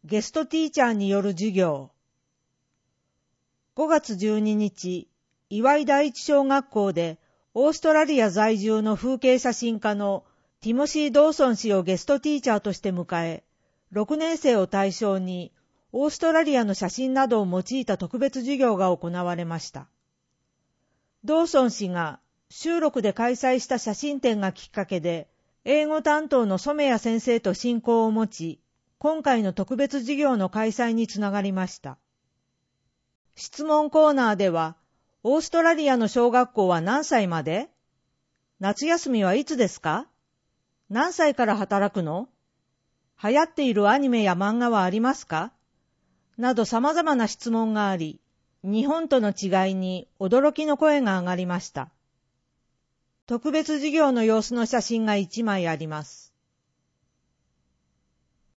ゲストティーチャーによる授業。5月12日、岩井第一小学校でオーストラリア在住の風景写真家のティモシー・ドーソン氏をゲストティーチャーとして迎え、6年生を対象にオーストラリアの写真などを用いた特別授業が行われました。ドーソン氏が収録で開催した写真展がきっかけで、英語担当の染谷先生と親交を持ち、今回の特別授業の開催につながりました。質問コーナーでは、オーストラリアの小学校は何歳まで？夏休みはいつですか？何歳から働くの？流行っているアニメや漫画はありますか？など様々な質問があり、日本との違いに驚きの声が上がりました。特別授業の様子の写真が1枚あります。